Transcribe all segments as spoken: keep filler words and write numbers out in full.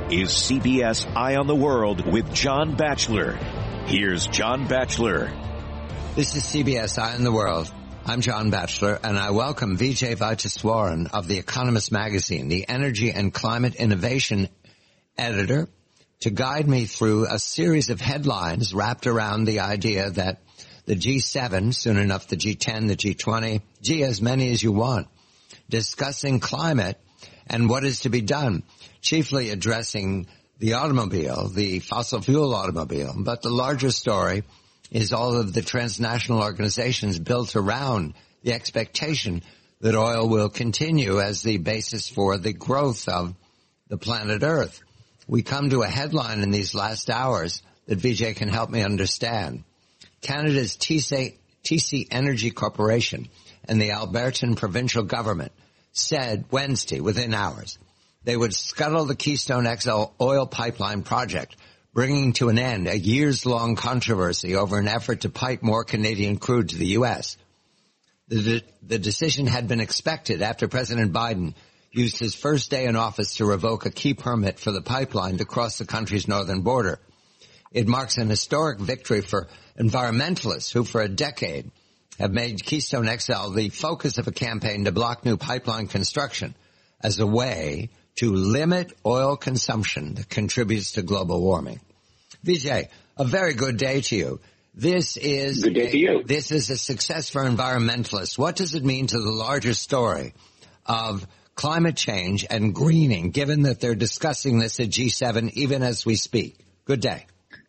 is C B S Eye on the World with John Batchelor. Here's John Batchelor. This is C B S Eye on the World. I'm John Batchelor, and I welcome Vijay Vaitaswaran of The Economist magazine, the energy and climate innovation editor, to guide me through a series of headlines wrapped around the idea that the G seven, soon enough the G ten, the G twenty, G as many as you want, discussing climate and what is to be done, chiefly addressing the automobile, the fossil fuel automobile. But the larger story is all of the transnational organizations built around the expectation that oil will continue as the basis for the growth of the planet Earth. We come to a headline in these last hours that Vijay can help me understand. Canada's T C Energy Corporation and the Albertan provincial government said Wednesday, within hours, they would scuttle the Keystone X L oil pipeline project, bringing to an end a years-long controversy over an effort to pipe more Canadian crude to the U S. The, de- the decision had been expected after President Biden used his first day in office to revoke a key permit for the pipeline to cross the country's northern border. It marks an historic victory for environmentalists who for a decade have made Keystone X L the focus of a campaign to block new pipeline construction as a way to limit oil consumption that contributes to global warming. Vijay, a very good day to you. This is good day to you. This is a success for environmentalists. What does it mean to the larger story of climate change and greening, given that they're discussing this at G seven even as we speak? Good day.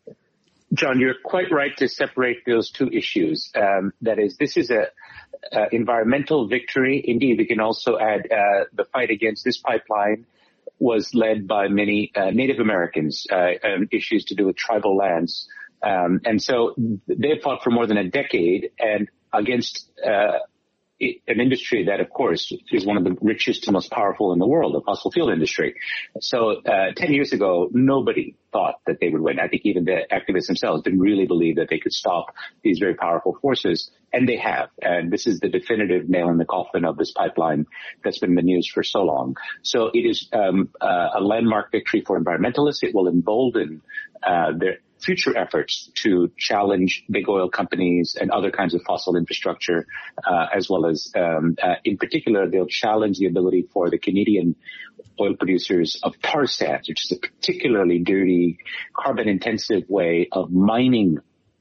John, you're quite right to separate those two issues. Um, that is, this is a uh, environmental victory. Indeed, we can also add uh, the fight against this pipeline was led by many uh, Native Americans, uh, um, issues to do with tribal lands. Um, and so they fought for more than a decade and against uh, an industry that, of course, is one of the richest and most powerful in the world, the fossil fuel industry. So uh, ten years ago, nobody thought that they would win. I think even the activists themselves didn't really believe that they could stop these very powerful forces, and they have. And this is the definitive nail in the coffin of this pipeline that's been in the news for so long. So it is um, uh, a landmark victory for environmentalists. It will embolden uh, their future efforts to challenge big oil companies and other kinds of fossil infrastructure, uh, as well as, um, uh, in particular, they'll challenge the ability for the Canadian oil producers of tar sands, which is a particularly dirty, carbon-intensive way of mining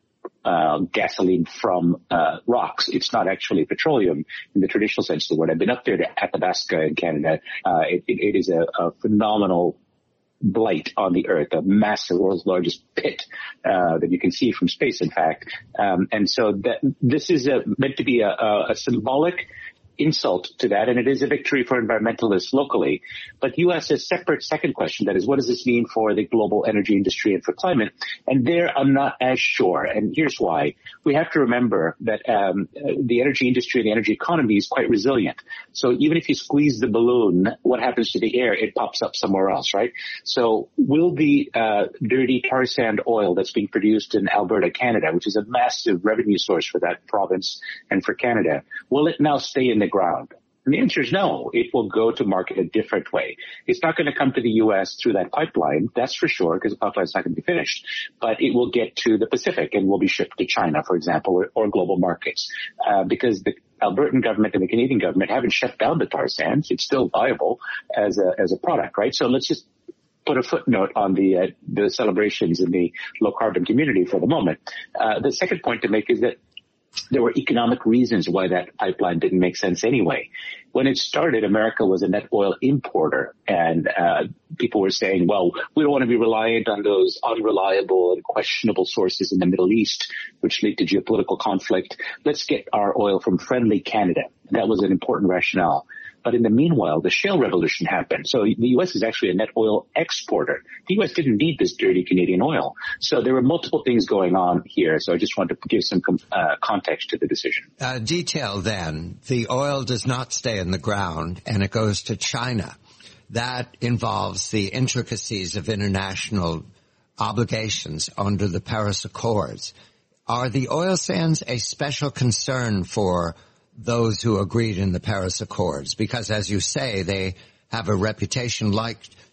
uh gasoline from uh rocks. It's not actually petroleum in the traditional sense of the word. I've been up there to Athabasca in Canada. Uh, it, it, it is a, a phenomenal blight on the Earth, a massive, world's largest pit uh, that you can see from space, in fact. Um, and so that this is a, meant to be a, a, a symbolic insult to that, and it is a victory for environmentalists locally. But you asked a separate second question, that is, what does this mean for the global energy industry and for climate? And there I'm not as sure, and here's why. We have to remember that um, the energy industry and the energy economy is quite resilient. So even if you squeeze the balloon, what happens to the air? It pops up somewhere else, right? So will the uh, dirty tar sand oil that's being produced in Alberta, Canada, which is a massive revenue source for that province and for Canada, will it now stay in the ground? And the answer is no. It will go to market a different way. It's not going to come to the U S through that pipeline, that's for sure, because the pipeline's not going to be finished. But it will get to the Pacific and will be shipped to China, for example, or, or global markets, uh, because the Albertan government and the Canadian government haven't shut down the tar sands. It's still viable as a as a product, right? So let's just put a footnote on the uh, the celebrations in the low carbon community for the moment. Uh, the second point to make is that there were economic reasons why that pipeline didn't make sense anyway. When it started, America was a net oil importer, and uh, people were saying, well, we don't want to be reliant on those unreliable and questionable sources in the Middle East, which lead to geopolitical conflict. Let's get our oil from friendly Canada. That was an important rationale. But in the meanwhile, the shale revolution happened. So the U S is actually a net oil exporter. The U S didn't need this dirty Canadian oil. So there were multiple things going on here. So I just wanted to give some uh, context to the decision. Uh, detail then, the oil does not stay in the ground and it goes to China. That involves the intricacies of international obligations under the Paris Accords. Are the oil sands a special concern for those who agreed in the Paris Accords? Because, as you say, they have a reputation like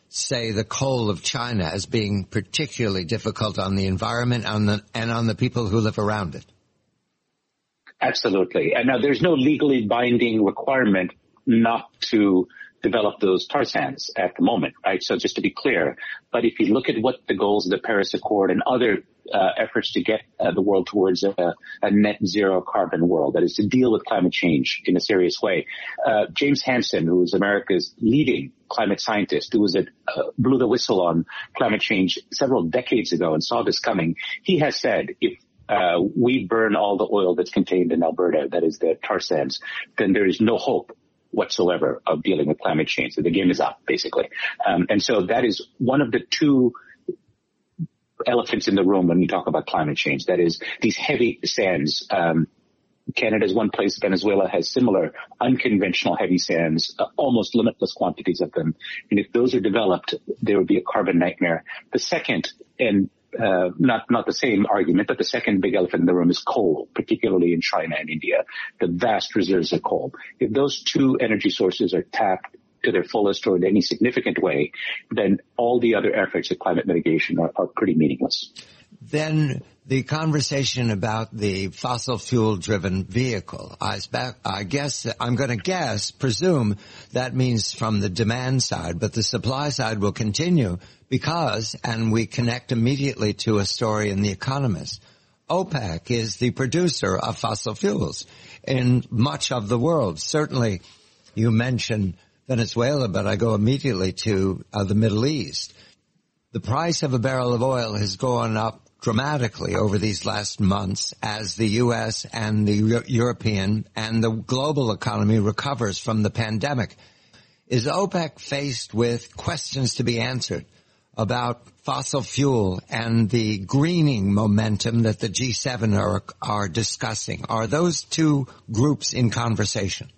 say the coal of China as being particularly difficult on the environment and, the, and on the people who live around it. Absolutely. And now there's no legally binding requirement not to develop those tar sands at the moment, right? So just to be clear, but if you look at what the goals of the Paris Accord and other uh, efforts to get uh, the world towards a, a net zero carbon world, that is to deal with climate change in a serious way. Uh, James Hansen, who is America's leading climate scientist, who was at, uh, blew the whistle on climate change several decades ago and saw this coming, he has said if uh, we burn all the oil that's contained in Alberta, that is the tar sands, then there is no hope whatsoever of dealing with climate change. So the game is up, basically. Um, and so that is one of the two elephants in the room when we talk about climate change. That is these heavy sands. Um, Canada is one place. Venezuela has similar unconventional heavy sands, uh, almost limitless quantities of them. And if those are developed, there would be a carbon nightmare. The second, and Uh, not, not the same argument, but the second big elephant in the room is coal, particularly in China and India, the vast reserves of coal. If those two energy sources are tapped to their fullest or in any significant way, then all the other efforts of climate mitigation are, are pretty meaningless. Then the conversation about the fossil fuel driven vehicle, I, I guess, I'm going to guess, presume that means from the demand side, but the supply side will continue because, and we connect immediately to a story in The Economist, OPEC is the producer of fossil fuels in much of the world. Certainly, you mentioned Venezuela, but I go immediately to uh, the Middle East. The price of a barrel of oil has gone up dramatically over these last months as the U S and the European and the global economy recovers from the pandemic. Is OPEC faced with questions to be answered about fossil fuel and the greening momentum that the G seven are, are discussing? Are those two groups in conversation?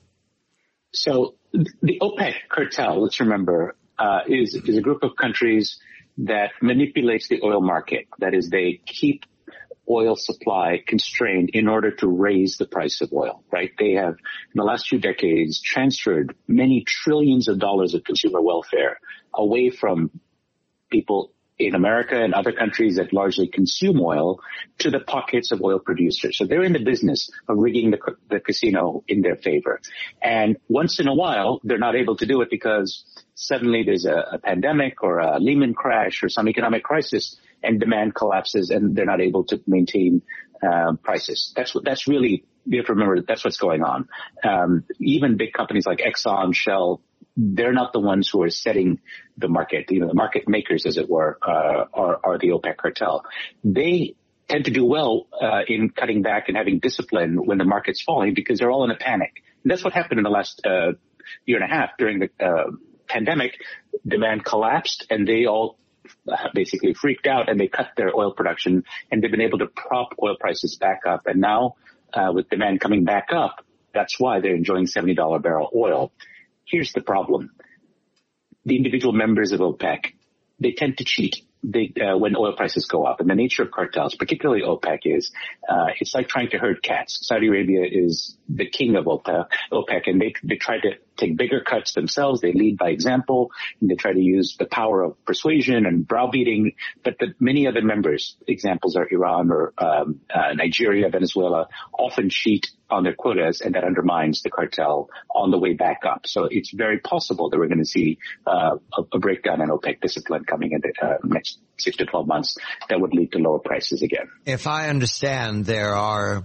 So the OPEC cartel, let's remember, uh, is, is a group of countries that manipulates the oil market. That is, they keep oil supply constrained in order to raise the price of oil, right? They have, in the last few decades, transferred many trillions of dollars of consumer welfare away from people in America and other countries that largely consume oil to the pockets of oil producers. So they're in the business of rigging the, the casino in their favor. And once in a while, they're not able to do it because suddenly there's a, a pandemic or a Lehman crash or some economic crisis and demand collapses and they're not able to maintain uh, prices. That's what, that's really, you have to remember that that's what's going on. Um, even big companies like Exxon, Shell, they're not the ones who are setting the market. You know, the market makers, as it were, uh, are, are the OPEC cartel. They tend to do well uh, in cutting back and having discipline when the market's falling because they're all in a panic. And that's what happened in the last uh, year and a half during the uh, pandemic. Demand collapsed and they all basically freaked out and they cut their oil production and they've been able to prop oil prices back up. And now uh, with demand coming back up, that's why they're enjoying seventy dollars a barrel oil. Here's the problem. The individual members of OPEC, they tend to cheat they, uh, when oil prices go up. And the nature of cartels, particularly OPEC, is uh, it's like trying to herd cats. Saudi Arabia is the king of OPEC, OPEC and they, they try to take bigger cuts themselves. They lead by example, and they try to use the power of persuasion and browbeating. But the many other members, examples are Iran or um, uh, Nigeria, Venezuela, often cheat on their quotas, and that undermines the cartel on the way back up. So it's very possible that we're going to see uh, a, a breakdown in OPEC discipline coming in the uh, next six to twelve months that would lead to lower prices again. If I understand, there are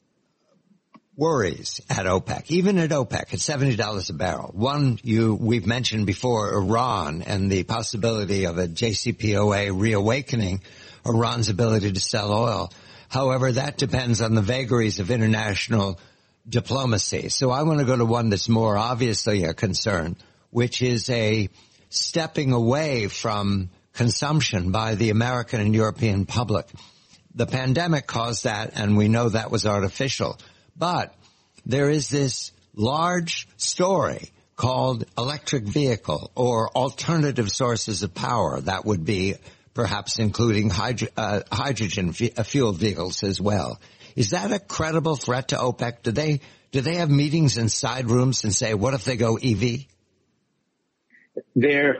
worries at OPEC, even at OPEC at seventy dollars a barrel. One, you we've mentioned before, Iran and the possibility of a J C P O A reawakening Iran's ability to sell oil. However, that depends on the vagaries of international diplomacy. So I want to go to one that's more obviously a concern, which is a stepping away from consumption by the American and European public. The pandemic caused that, and we know that was artificial. But there is this large story called electric vehicle or alternative sources of power. That would be perhaps including hydro, uh, hydrogen f- fuel vehicles as well. Is that a credible threat to OPEC? Do they do they have meetings in side rooms and say, what if they go E V? They're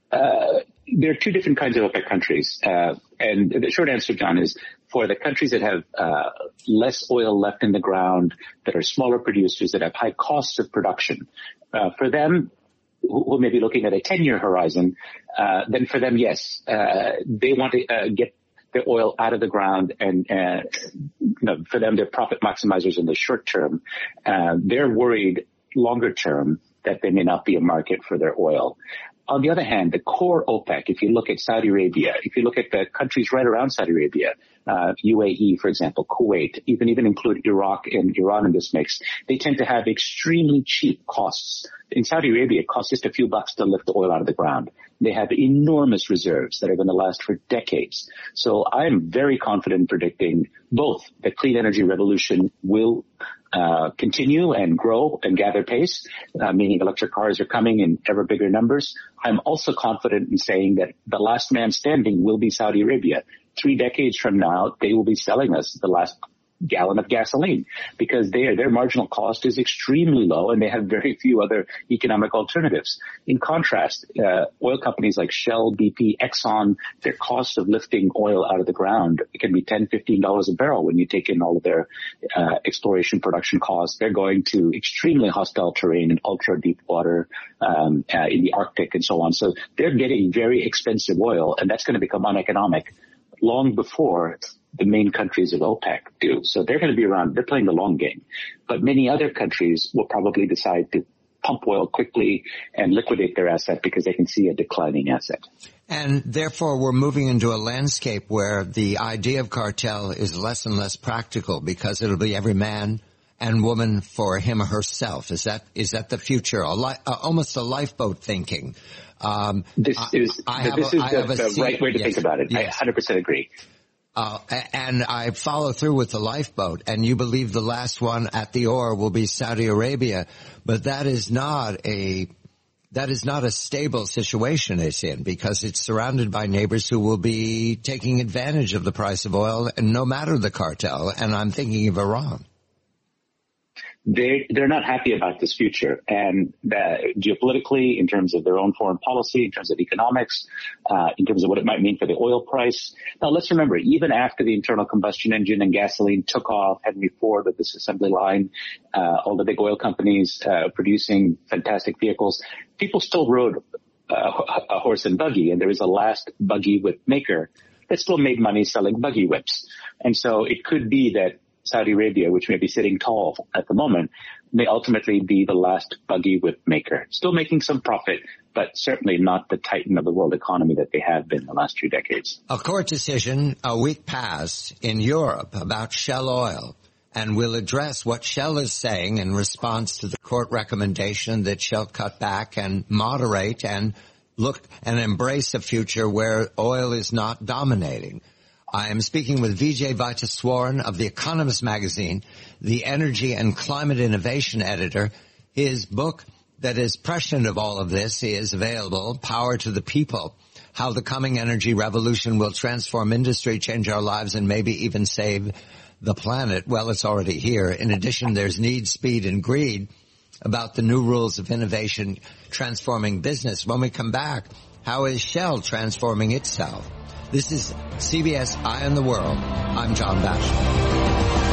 uh, there are two different kinds of OPEC countries. Uh, and the short answer, John, is for the countries that have uh, less oil left in the ground, that are smaller producers, that have high costs of production, uh, for them, who, who may be looking at a ten-year horizon, uh, then for them, yes, uh, they want to uh, get the oil out of the ground, and uh, you know, for them, they're profit maximizers in the short term. Uh, they're worried longer term that there may not be a market for their oil. On the other hand, the core OPEC, if you look at Saudi Arabia, if you look at the countries right around Saudi Arabia, uh, U A E, for example, Kuwait, even even include Iraq and Iran in this mix, they tend to have extremely cheap costs. In Saudi Arabia, it costs just a few bucks to lift the oil out of the ground. They have enormous reserves that are going to last for decades. So I'm very confident in predicting both the clean energy revolution will uh continue and grow and gather pace, uh, meaning electric cars are coming in ever bigger numbers. I'm also confident in saying that the last man standing will be Saudi Arabia. Three decades from now, they will be selling us the last gallon of gasoline because they, their marginal cost is extremely low and they have very few other economic alternatives. In contrast, uh, oil companies like Shell, B P, Exxon, their cost of lifting oil out of the ground, it can be ten dollars, fifteen dollars a barrel when you take in all of their uh, exploration production costs. They're going to extremely hostile terrain in ultra deep water, um, uh, in the Arctic and so on. So they're getting very expensive oil, and that's going to become uneconomic long before the main countries of OPEC do. So they're going to be around. They're playing the long game. But many other countries will probably decide to pump oil quickly and liquidate their asset because they can see a declining asset. And therefore, we're moving into a landscape where the idea of cartel is less and less practical because it'll be every man and woman for him or herself. Is that is that the future? A li- uh, almost a lifeboat thinking. Um, this is, I, I this a, is the, the seat, right way to yes, think about it. Yes. I one hundred percent agree. Uh, and I follow through with the lifeboat, and you believe the last one at the oar will be Saudi Arabia, but that is not a that is not a stable situation it's in because it's surrounded by neighbors who will be taking advantage of the price of oil, and no matter the cartel. And I'm thinking of Iran. They, they're not happy about this future, and the, geopolitically, in terms of their own foreign policy, in terms of economics, uh, in terms of what it might mean for the oil price. Now, let's remember, even after the internal combustion engine and gasoline took off, Henry Ford with this assembly line, uh, all the big oil companies uh, producing fantastic vehicles, people still rode uh, a horse and buggy, and there was a last buggy whip maker that still made money selling buggy whips. And so it could be that Saudi Arabia, which may be sitting tall at the moment, may ultimately be the last buggy whip maker. Still making some profit, but certainly not the titan of the world economy that they have been the last few decades. A court decision a week passed in Europe about Shell Oil, and we'll address what Shell is saying in response to the court recommendation that Shell cut back and moderate and look and embrace a future where oil is not dominating. I am speaking with Vijay Vaitaswaran of The Economist magazine, the energy and climate innovation editor. His book that is prescient of all of this is available, Power to the People, How the Coming Energy Revolution Will Transform Industry, Change Our Lives, and maybe even save the planet. Well, it's already here. In addition, there's Need, Speed, and Greed about the new rules of innovation transforming business. When we come back, how is Shell transforming itself? This is C B S Eye on the World. I'm John Batchelor.